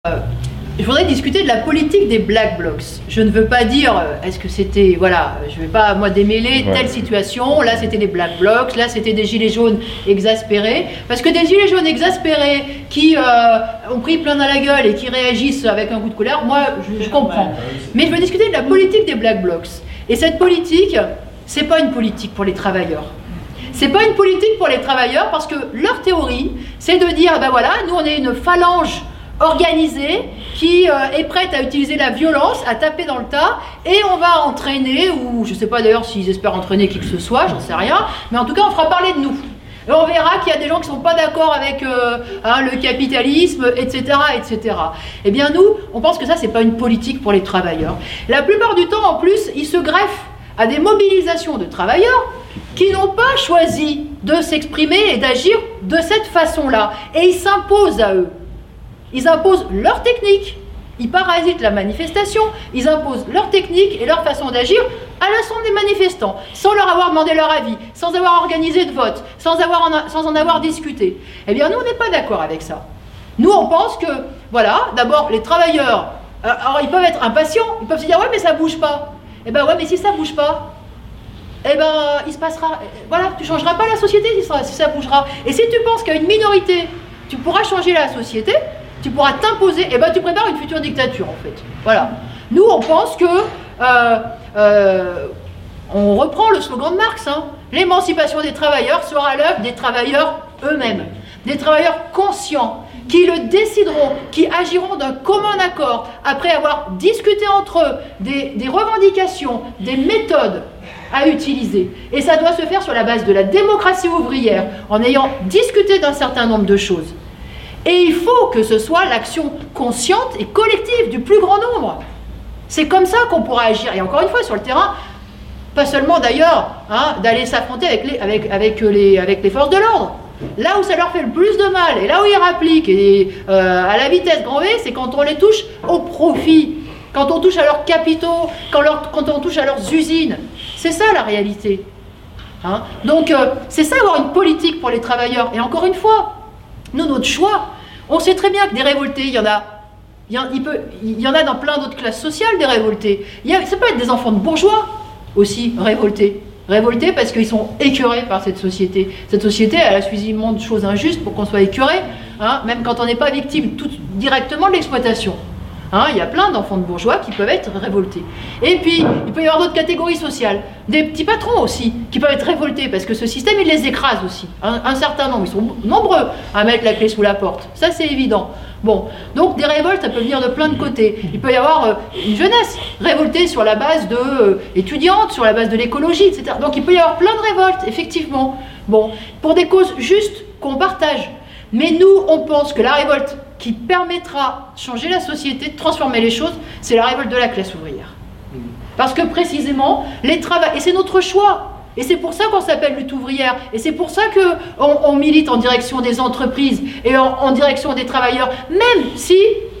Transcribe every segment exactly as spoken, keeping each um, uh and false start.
Euh, je voudrais discuter de la politique des Black Blocs. Je ne veux pas dire, euh, est-ce que c'était, voilà, je ne vais pas moi démêler ouais. telle situation, là c'était des Black Blocs, là c'était des gilets jaunes exaspérés, parce que des gilets jaunes exaspérés qui euh, ont pris plein dans la gueule et qui réagissent avec un coup de colère, moi je, je comprends. Mais je veux discuter de la politique des Black Blocs. Et cette politique, c'est pas une politique pour les travailleurs. C'est pas une politique pour les travailleurs parce que leur théorie, c'est de dire, ben voilà, nous on est une phalange organisée qui euh, est prête à utiliser la violence, à taper dans le tas, et on va entraîner, ou je ne sais pas d'ailleurs s'ils espèrent entraîner qui que ce soit, j'en sais rien, mais en tout cas on fera parler de nous. Et on verra qu'il y a des gens qui ne sont pas d'accord avec euh, hein, le capitalisme, et cetera, et cetera. Eh bien nous, on pense que ça, c'est pas une politique pour les travailleurs. La plupart du temps, en plus, ils se greffent à des mobilisations de travailleurs qui n'ont pas choisi de s'exprimer et d'agir de cette façon-là. Et ils s'imposent à eux. Ils imposent leur technique, ils parasitent la manifestation, ils imposent leur technique et leur façon d'agir à l'ensemble des manifestants, sans leur avoir demandé leur avis, sans avoir organisé de vote, sans, avoir en, sans en avoir discuté. Eh bien, nous, on n'est pas d'accord avec ça. Nous, on pense que, voilà, d'abord, les travailleurs, euh, alors ils peuvent être impatients, ils peuvent se dire, ouais, mais ça bouge pas. Eh bien, ouais, mais si ça bouge pas, eh ben, il se passera, voilà, tu changeras pas la société si ça, si ça bougera. Et si tu penses qu'à une minorité, tu pourras changer la société, tu pourras t'imposer, et ben tu prépares une future dictature en fait. Voilà. Nous on pense que, euh, euh, on reprend le slogan de Marx, hein, l'émancipation des travailleurs sera l'œuvre des travailleurs eux-mêmes, des travailleurs conscients, qui le décideront, qui agiront d'un commun accord, après avoir discuté entre eux des, des revendications, des méthodes à utiliser. Et ça doit se faire sur la base de la démocratie ouvrière, en ayant discuté d'un certain nombre de choses. Et il faut que ce soit l'action consciente et collective du plus grand nombre. C'est comme ça qu'on pourra agir. Et encore une fois, sur le terrain, pas seulement d'ailleurs hein, d'aller s'affronter avec les, avec, avec, les, avec les forces de l'ordre. Là où ça leur fait le plus de mal, et là où ils rappliquent, et euh, à la vitesse grand V, c'est quand on les touche au profit, quand on touche à leurs capitaux, quand, leur, quand on touche à leurs usines. C'est ça la réalité. Hein. Donc euh, c'est ça avoir une politique pour les travailleurs. Et encore une fois, nous, notre choix, on sait très bien que des révoltés, il y en a, il y en, il peut, il y en a dans plein d'autres classes sociales, des révoltés. Il y a, ça peut être des enfants de bourgeois aussi, révoltés. Révoltés parce qu'ils sont écœurés par cette société. Cette société, elle a suffisamment de choses injustes pour qu'on soit écœuré, hein, même quand on n'est pas victime tout, directement de l'exploitation. Hein, il y a plein d'enfants de bourgeois qui peuvent être révoltés. Et puis, il peut y avoir d'autres catégories sociales. Des petits patrons aussi, qui peuvent être révoltés, parce que ce système, il les écrase aussi. Un, un certain nombre, ils sont nombreux à mettre la clé sous la porte. Ça, c'est évident. Bon, donc des révoltes, ça peut venir de plein de côtés. Il peut y avoir euh, une jeunesse révoltée sur la base de euh, étudiante, sur la base de l'écologie, et cetera. Donc il peut y avoir plein de révoltes, effectivement. Bon, pour des causes justes qu'on partage. Mais nous, on pense que la révolte qui permettra de changer la société, de transformer les choses, c'est la révolte de la classe ouvrière. Parce que précisément, les travailleurs, et c'est notre choix, et c'est pour ça qu'on s'appelle lutte ouvrière, et c'est pour ça qu'on on milite en direction des entreprises et en, en direction des travailleurs, même si,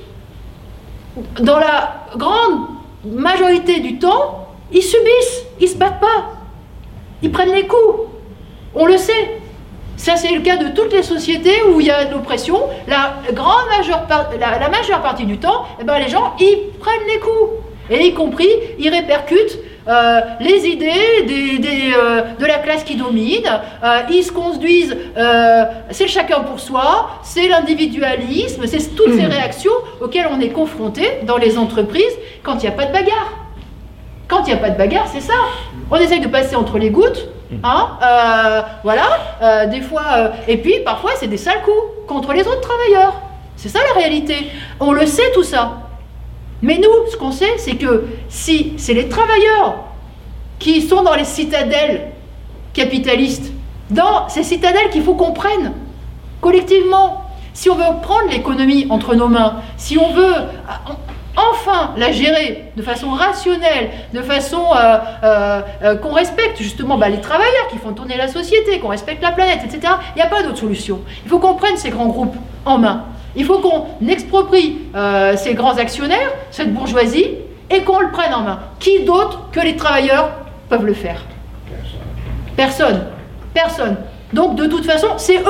dans la grande majorité du temps, ils subissent, ils ne se battent pas, ils prennent les coups, on le sait. Ça, c'est le cas de toutes les sociétés où il y a de l'oppression. La, grande majeure par, la, la majeure partie du temps, eh ben, les gens, ils prennent les coups. Et y compris, ils répercutent euh, les idées des, des, euh, de la classe qui domine. Euh, ils se conduisent, euh, c'est le chacun pour soi, c'est l'individualisme, c'est toutes ces réactions auxquelles on est confronté dans les entreprises quand il n'y a pas de bagarre. Quand il n'y a pas de bagarre, c'est ça. On essaye de passer entre les gouttes. Hein, euh, voilà, euh, des fois, euh, et puis parfois c'est des sales coups contre les autres travailleurs. C'est ça la réalité. On le sait tout ça. Mais nous, ce qu'on sait, c'est que si c'est les travailleurs qui sont dans les citadelles capitalistes, dans ces citadelles qu'il faut qu'on prenne collectivement, si on veut prendre l'économie entre nos mains, si on veut enfin la gérer de façon rationnelle, de façon euh, euh, euh, qu'on respecte justement bah, les travailleurs qui font tourner la société, qu'on respecte la planète, et cetera. Il n'y a pas d'autre solution. Il faut qu'on prenne ces grands groupes en main. Il faut qu'on exproprie euh, ces grands actionnaires, cette bourgeoisie, et qu'on le prenne en main. Qui d'autre que les travailleurs peuvent le faire? Personne. Personne. Donc de toute façon, c'est eux.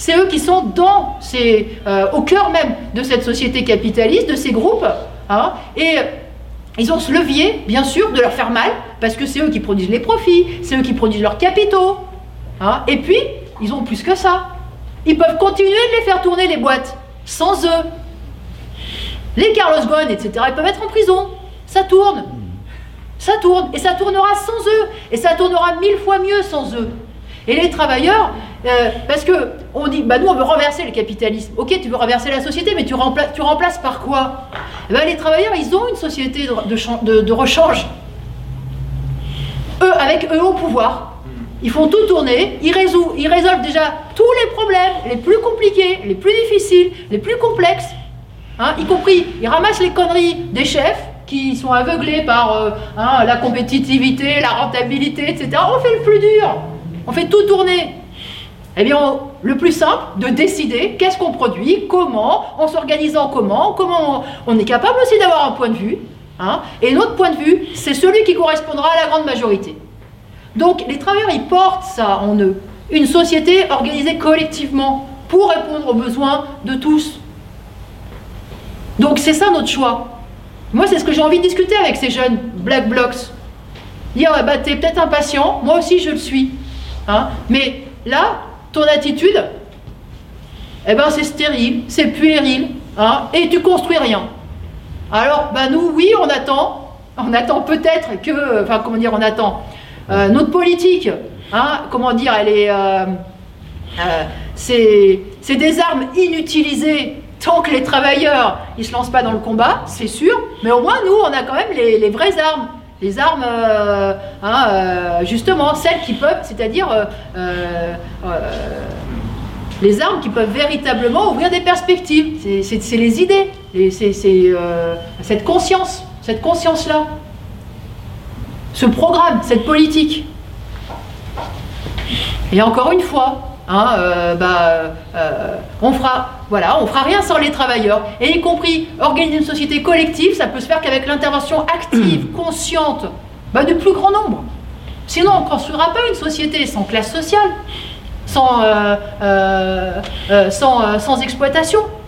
c'est eux qui sont dans ces, euh, au cœur même de cette société capitaliste, de ces groupes, hein, et ils ont ce levier, bien sûr, de leur faire mal, parce que c'est eux qui produisent les profits, c'est eux qui produisent leurs capitaux, hein, et puis, ils ont plus que ça. Ils peuvent continuer de les faire tourner, les boîtes, sans eux. Les Carlos Ghosn, et cetera, ils peuvent être en prison. Ça tourne. Ça tourne. Et ça tournera sans eux. Et ça tournera mille fois mieux sans eux. Et les travailleurs, euh, parce que on dit, bah nous on veut renverser le capitalisme. Ok, tu veux renverser la société, mais tu, rempla tu remplaces par quoi? Eh ben, les travailleurs, ils ont une société de, de, de, de rechange. Eux, avec eux au pouvoir. Ils font tout tourner, ils résolvent, ils résolvent déjà tous les problèmes, les plus compliqués, les plus difficiles, les plus complexes. Hein, y compris, ils ramassent les conneries des chefs qui sont aveuglés par euh, hein, la compétitivité, la rentabilité, et cetera. On fait le plus dur, on fait tout tourner. Eh bien, on, le plus simple, de décider qu'est-ce qu'on produit, comment, en s'organisant comment, comment on, on est capable aussi d'avoir un point de vue. Hein, et notre point de vue, c'est celui qui correspondra à la grande majorité. Donc, les travailleurs, ils portent ça en eux. Une société organisée collectivement pour répondre aux besoins de tous. Donc c'est ça notre choix. Moi c'est ce que j'ai envie de discuter avec ces jeunes Black Blocs. Dire bah t'es peut-être impatient, moi aussi je le suis. Hein, mais là, ton attitude, eh ben c'est stérile, c'est puéril, hein, et tu construis rien. Alors bah nous oui on attend, on attend peut-être que, enfin comment dire on attend, euh, notre politique, hein, comment dire, elle est, euh, euh, c'est des armes inutilisées. Tant que les travailleurs, ils ne se lancent pas dans le combat, c'est sûr, mais au moins, nous, on a quand même les, les vraies armes. Les armes, euh, hein, euh, justement, celles qui peuvent, c'est-à-dire euh, euh, euh, les armes qui peuvent véritablement ouvrir des perspectives. C'est les idées, c'est euh, cette conscience, cette conscience-là. Ce programme, cette politique. Et encore une fois, Hein, euh, bah, euh, on fera, voilà, on fera rien sans les travailleurs, et y compris organiser une société collective, ça peut se faire qu'avec l'intervention active, consciente, bah, du plus grand nombre. Sinon, on ne construira pas une société sans classe sociale, sans, euh, euh, euh, sans, euh, sans exploitation.